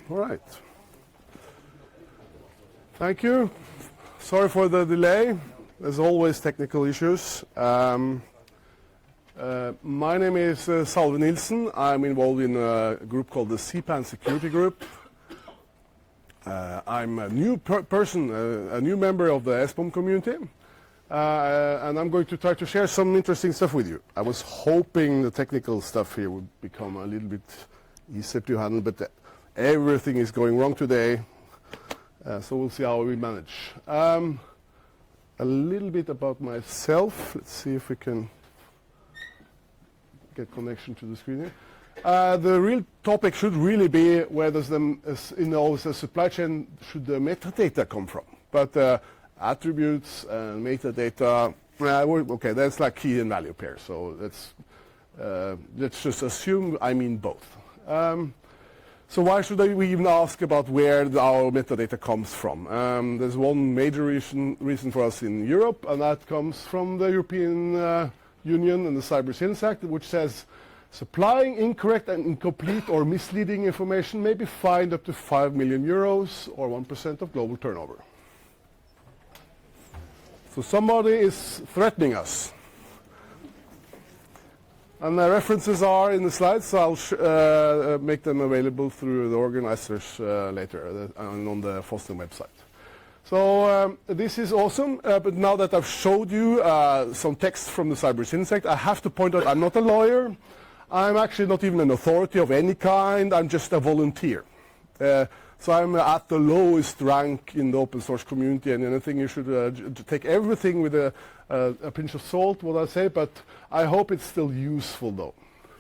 All right. Thank you. Sorry for the delay. There's always technical issues. My name is Salve Nilsen. I'm involved in a group called the CPAN Security Group. I'm a new person, a new member of the SBOM community. And I'm going to try to share some interesting stuff with you. I was hoping the technical stuff here would become a little bit easier to handle, but everything is going wrong today. So we'll see how we manage. A little bit about myself. Let's see if we can get connection to the screen here. The real topic should really be where does the supply chain should the metadata come from? But attributes and metadata, okay, that's like key and value pairs. So let's just assume I mean both. So why should we even ask about where our metadata comes from? There's one major reason for us in Europe, and that comes from the European Union and the Cyber Sins Act, which says supplying incorrect and incomplete or misleading information may be fined up to 5 million euros or 1% of global turnover. So somebody is threatening us. And the references are in the slides, so I'll make them available through the organizers later and on the FOSDEM website. So this is awesome, but now that I've showed you some text from the Cyber Sins Act, I have to point out I'm not a lawyer. I'm actually not even an authority of any kind. I'm just a volunteer. So I'm at the lowest rank in the open source community, and anything you should take everything with a pinch of salt, what I say, but I hope it's still useful though.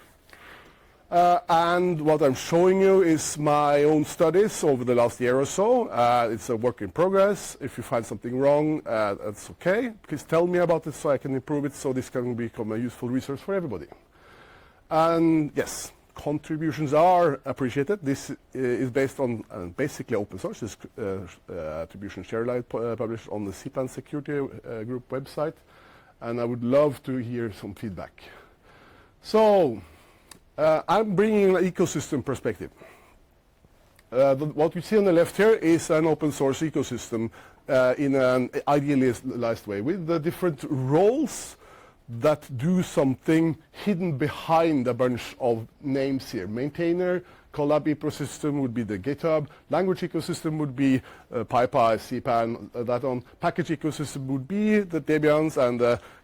And what I'm showing you is my own studies over the last year or so. It's a work in progress. If you find something wrong, that's okay. Please tell me about it so I can improve it, so this can become a useful resource for everybody. And yes, contributions are appreciated. This is based on basically open source. This attribution share light published on the CPAN Security Group website, and I would love to hear some feedback. So I'm bringing an ecosystem perspective. What you see on the left here is an open source ecosystem in an idealized way with the different roles that do something hidden behind a bunch of names here. Maintainer, collab ecosystem would be the GitHub. Language ecosystem would be PyPI, CPAN, that on. Package ecosystem would be the Debians and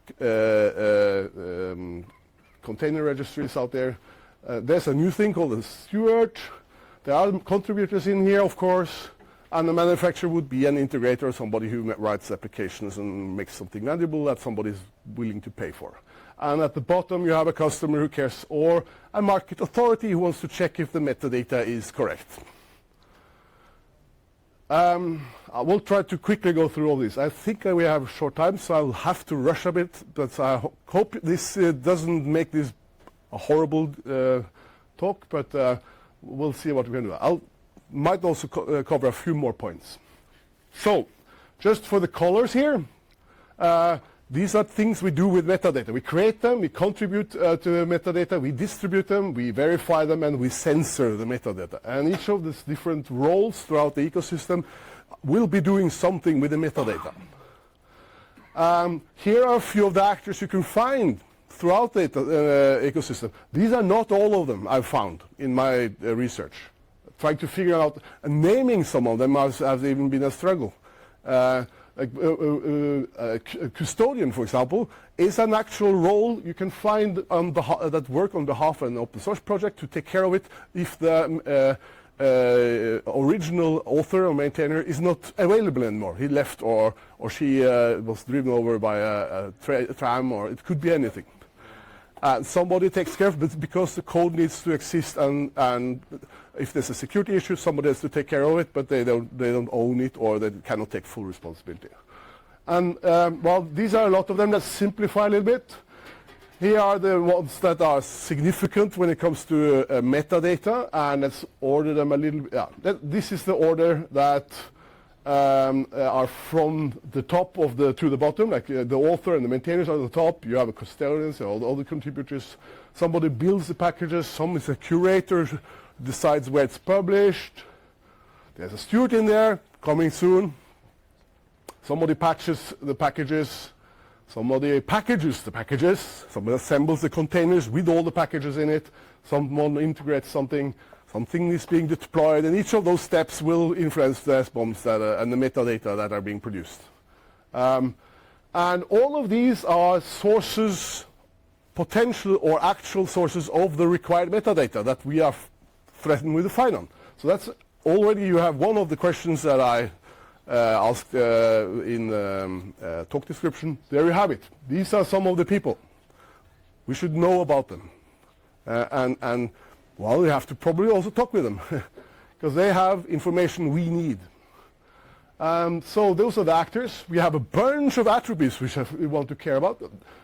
the container registries out there. There's a new thing called a steward. There are contributors in here, of course. And the manufacturer would be an integrator, somebody who writes applications and makes something valuable that somebody is willing to pay for. And at the bottom, you have a customer who cares, or a market authority who wants to check if the metadata is correct. I will try to quickly go through all this. I think we have short time, so I'll have to rush a bit. But I hope this doesn't make this a horrible talk, but we'll see what we can do. I might also cover a few more points. So, just for the colors here, these are things we do with metadata. We create them, we contribute to metadata, we distribute them, we verify them, and we censor the metadata. And each of these different roles throughout the ecosystem will be doing something with the metadata. Here are a few of the actors you can find throughout the ecosystem. These are not all of them I've found in my research. Trying to figure out, naming some of them has even been a struggle. A custodian, for example, is an actual role you can find that work on behalf of an open source project to take care of it if the original author or maintainer is not available anymore. He left or she was driven over by a tram, or it could be anything. Somebody takes care of it because the code needs to exist, and if there's a security issue, somebody has to take care of it, but they don't own it, or they cannot take full responsibility. And well, these are a lot of them. Let's simplify a little bit. Here are the ones that are significant when it comes to metadata, and let's order them a little bit. Yeah, this is the order that are from the top of to the bottom, like the author and the maintainers are at the top. You have a custodian, so all the contributors. Somebody builds the packages. Some is a curator, decides where it's published. There's a steward in there, coming soon. Somebody patches the packages. Somebody packages the packages. Somebody assembles the containers with all the packages in it. Someone integrates something. Something is being deployed, and each of those steps will influence the SBOMs and the metadata that are being produced. And all of these are sources, potential or actual sources of the required metadata that we are threatened with the fine on. So that's already, you have one of the questions that I asked in the talk description. There you have it. These are some of the people. We should know about them. Well, we have to probably also talk with them because they have information we need. So those are the actors. We have a bunch of attributes which we want to care about.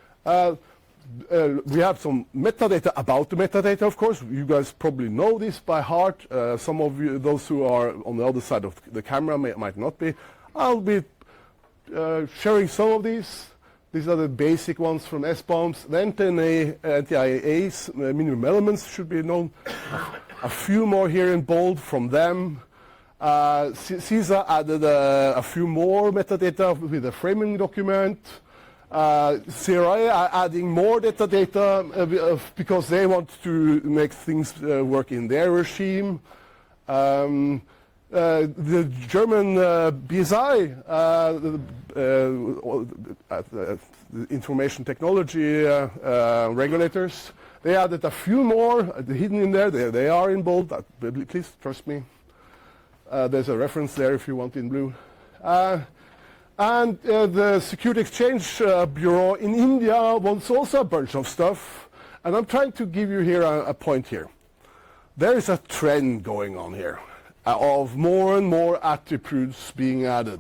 We have some metadata about the metadata, of course. You guys probably know this by heart. Some of you, those who are on the other side of the camera might not be. I'll be sharing some of these. These are the basic ones from SBOMs. The anti-IA's minimum elements should be known. A few more here in bold from them. CISA added a few more metadata with a framing document. CRI are adding more metadata because they want to make things work in their regime. The German BSI, the information technology regulators, they added a few more hidden in there. They are in bold. Please trust me. There's a reference there if you want in blue. And the Security Exchange Bureau in India wants also a bunch of stuff. And I'm trying to give you here a point here. There is a trend going on here of more and more attributes being added.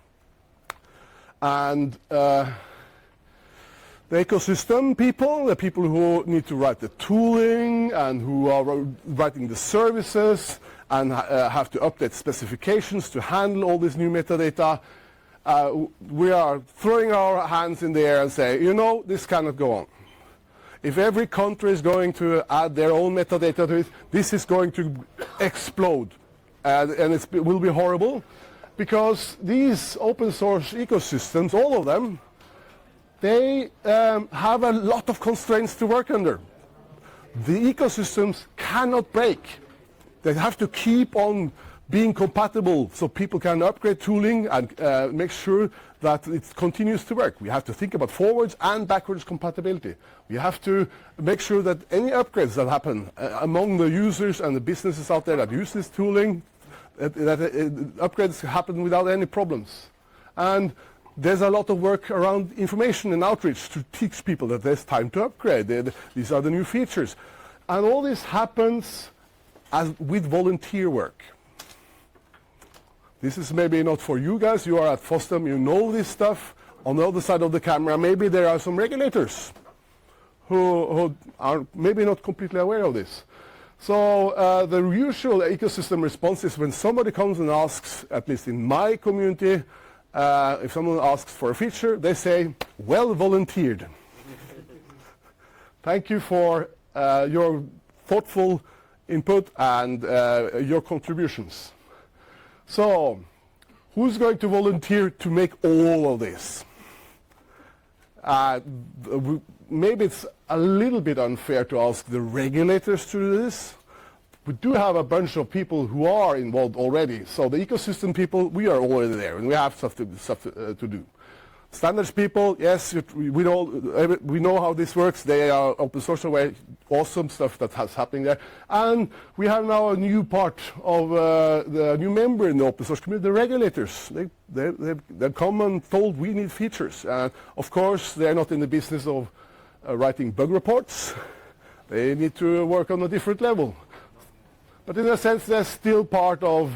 And the ecosystem people, the people who need to write the tooling and who are writing the services and have to update specifications to handle all this new metadata, we are throwing our hands in the air and say, you know, this cannot go on. If every country is going to add their own metadata to it, this is going to explode. And it will be horrible because these open source ecosystems, all of them, they have a lot of constraints to work under. The ecosystems cannot break. They have to keep on being compatible so people can upgrade tooling and make sure that it continues to work. We have to think about forwards and backwards compatibility. We have to make sure that any upgrades that happen among the users and the businesses out there that use this tooling, that upgrades happen without any problems. And there's a lot of work around information and outreach to teach people that there's time to upgrade. These are the new features. And all this happens with volunteer work. This is maybe not for you guys. You are at FOSDEM, you know this stuff. On the other side of the camera, maybe there are some regulators who are maybe not completely aware of this. So the usual ecosystem response is when somebody comes and asks, at least in my community, if someone asks for a feature, they say, well volunteered. Thank you for your thoughtful input and your contributions. So, who's going to volunteer to make all of this? Maybe it's a little bit unfair to ask the regulators to do this. We do have a bunch of people who are involved already. So the ecosystem people, we are already there, and we have stuff to do. Standards people, yes, we know how this works. They are open source away, awesome stuff that has happening there. And we have now a new part of the new member in the open source community, the regulators. They come and told we need features. Of course, they're not in the business of writing bug reports. They need to work on a different level. But in a sense, they're still part of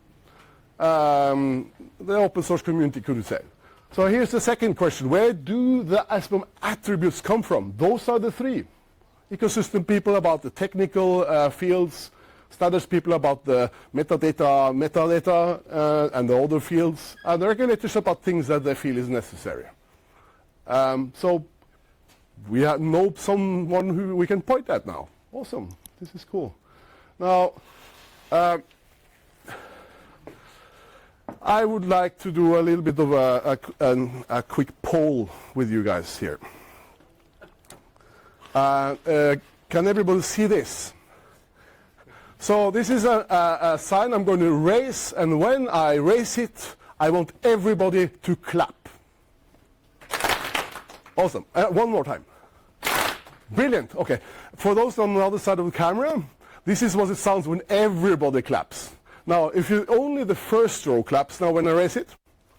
the open source community, could you say. So here's the second question. Where do the SBOM attributes come from? Those are the three. Ecosystem people about the technical fields, standards people about the metadata, and the other fields, and the regulators about things that they feel is necessary. So we know someone who we can point at now. Awesome. This is cool. Now, I would like to do a little bit of a quick poll with you guys here. Can everybody see this? So this is a sign I'm going to raise, and when I raise it, I want everybody to clap. Awesome. One more time. Brilliant. Okay. For those on the other side of the camera, this is what it sounds when everybody claps. Now, if only the first row claps now when I raise it,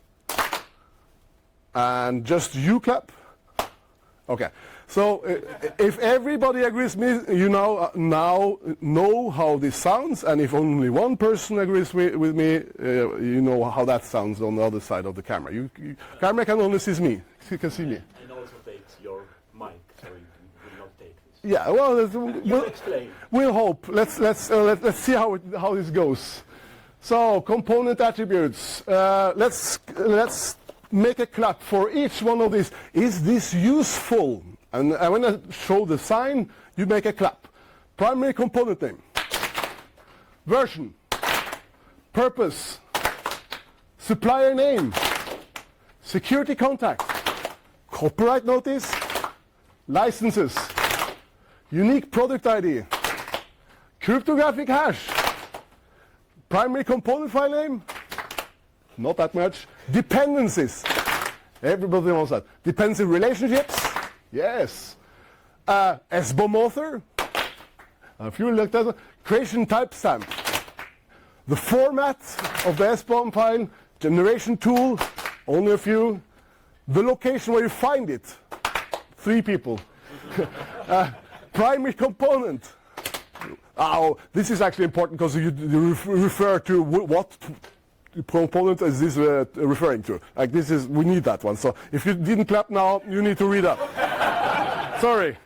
and just you clap. Okay. So if everybody agrees with me, you now know how this sounds, and if only one person agrees with me, you know how that sounds on the other side of the camera. Camera can only see me. You can see me. And also take your mic, so you will not take this. Yeah. Well, we'll explain. We'll hope. Let's see how this goes. So component attributes. Let's make a clap for each one of these. Is this useful? And when I show the sign, you make a clap. Primary component name, version, purpose, supplier name, security contact, copyright notice, licenses, unique product ID, cryptographic hash, primary component file name, not that much, dependencies. Everybody knows that. Dependency relationships. Yes. SBOM author. A few like that. Creation timestamp. The format of the SBOM file. Generation tool. Only a few. The location where you find it. 3 people. Primary component. Oh, this is actually important because you refer to what component is this referring to. Like this is, we need that one. So if you didn't clap now, you need to read up. Sorry.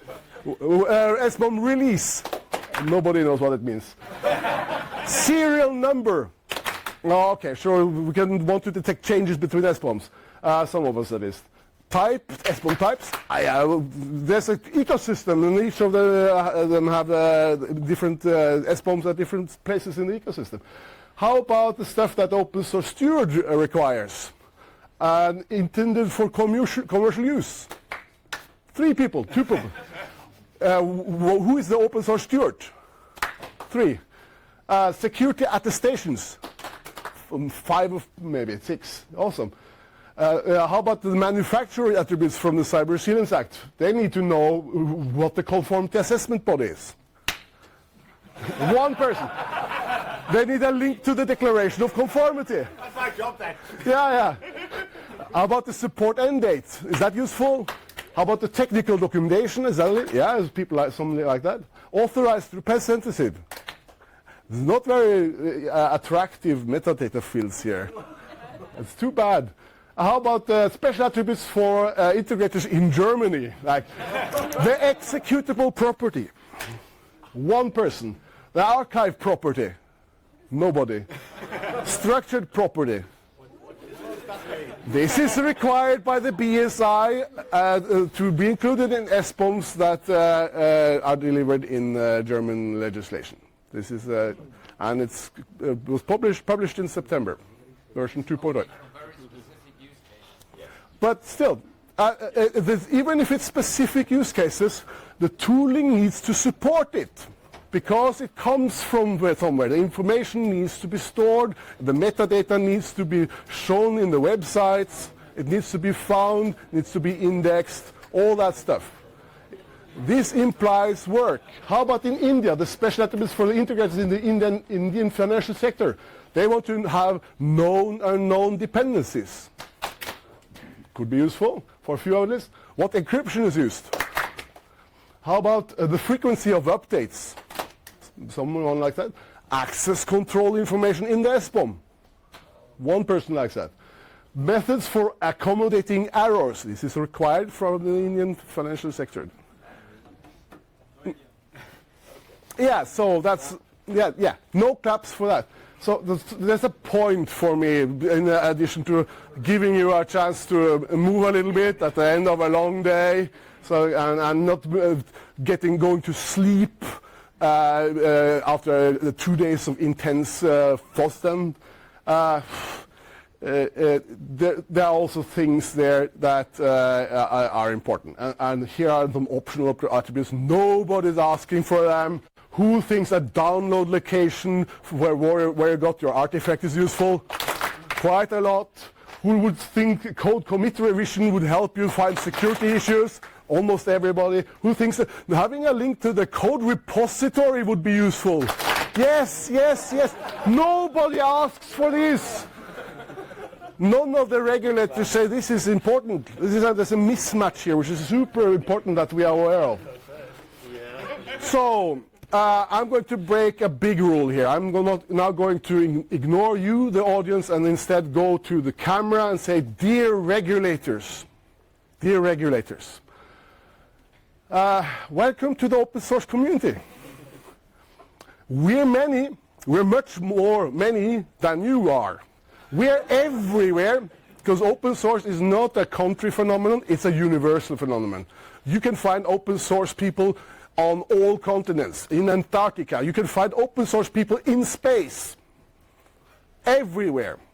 SBOM release. Nobody knows what it means. Serial number. Oh, okay, sure. We can want to detect changes between SBOMs. Some of us at least. Type, SBOM types. There's an ecosystem, and each of them have different SBOMs at different places in the ecosystem. How about the stuff that open source steward requires? And intended for commercial use? 3 people, 2 people. Who is the open source steward? 3. Security attestations. 5 of maybe 6. Awesome. How about the manufacturer attributes from the Cyber Resilience Act? They need to know what the conformity assessment body is. 1 person. They need a link to the declaration of conformity. That's my job then. Yeah. How about the support end date? Is that useful? How about the technical documentation? Is that, yeah, people like something like that. Authorized representative. It's not very attractive metadata fields here. It's too bad. How about special attributes for integrators in Germany? Like the executable property. 1 person. The archive property. Nobody. Structured property. This is required by the BSI to be included in SBOMs that are delivered in German legislation. This is, and it was published in September, version 2.0. But still, even if it's specific use cases, the tooling needs to support it. Because it comes from somewhere. The information needs to be stored, the metadata needs to be shown in the websites, it needs to be found, needs to be indexed, all that stuff. This implies work. How about in India, the special attributes for the integrators in the Indian financial sector? They want to have known and unknown dependencies. Could be useful for a few outlets. What encryption is used? How about the frequency of updates? Someone like that. Access control information in the SBOM. 1 person likes that. Methods for accommodating errors. This is required from the Indian financial sector. Yeah, so that's, yeah, no claps for that. So there's a point for me, in addition to giving you a chance to move a little bit at the end of a long day, so and not going to sleep after 2 days of intense FOSDEM. there are also things there that are important. And here are some optional attributes. Nobody's asking for them. Who thinks a download location where you got your artifact is useful? Quite a lot. Who would think code commit revision would help you find security issues? Almost everybody. Who thinks that having a link to the code repository would be useful? Yes, yes, yes. Nobody asks for this. None of the regulators say this is important. There's a mismatch here, which is super important that we are aware of. So I'm going to break a big rule here. I'm now going to ignore you, the audience, and instead go to the camera and say, dear regulators, welcome to the open source community. We're much more many than you are. We're everywhere, because open source is not a country phenomenon, it's a universal phenomenon. You can find open source people on all continents. In Antarctica, you can find open source people in space. Everywhere.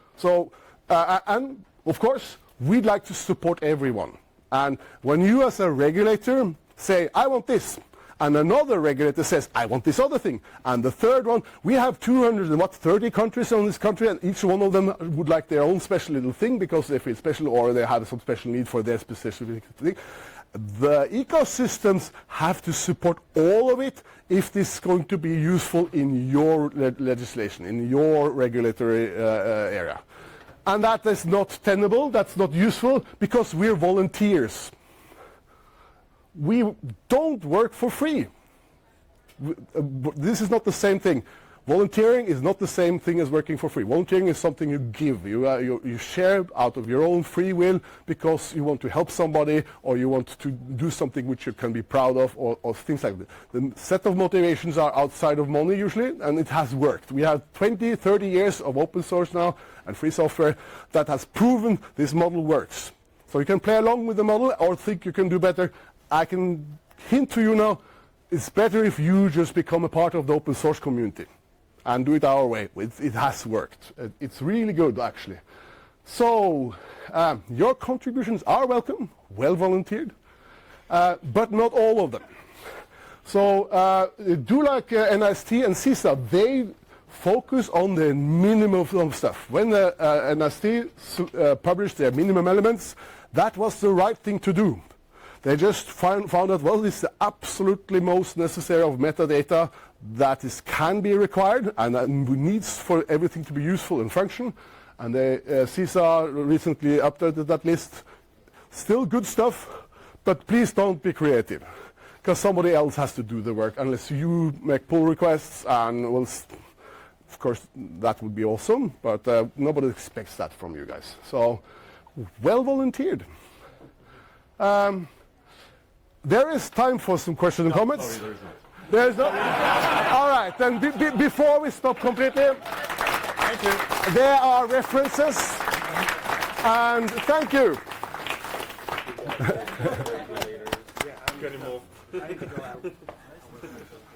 And of course, we'd like to support everyone. And when you as a regulator say, I want this, and another regulator says, I want this other thing, and the third one, we have 230 countries in this country, and each one of them would like their own special little thing because they feel special or they have some special need for their specific thing. The ecosystems have to support all of it if this is going to be useful in your legislation, in your regulatory area. And that is not tenable, that's not useful, because we're volunteers. We don't work for free. This is not the same thing. Volunteering is not the same thing as working for free. Volunteering is something you give. You share out of your own free will because you want to help somebody or you want to do something which you can be proud of or things like that. The set of motivations are outside of money usually, and it has worked. We have 20, 30 years of open source now and free software that has proven this model works. So you can play along with the model or think you can do better. I can hint to you now, it's better if you just become a part of the open source community and do it our way. It has worked. It's really good, actually. So your contributions are welcome, well volunteered, but not all of them. So do like NIST and CISA, they focus on the minimum of stuff. When the NIST published their minimum elements, that was the right thing to do. They just found out, well, this is the absolutely most necessary of metadata that can be required and needs for everything to be useful and function. And CISA recently updated that list. Still good stuff, but please don't be creative, because somebody else has to do the work unless you make pull requests. And well, of course, that would be awesome, but nobody expects that from you guys. So, well volunteered. There is time for some questions and comments. Sorry, There's not. All right, then before we stop completely, thank you. there are references, and thank you. Good move.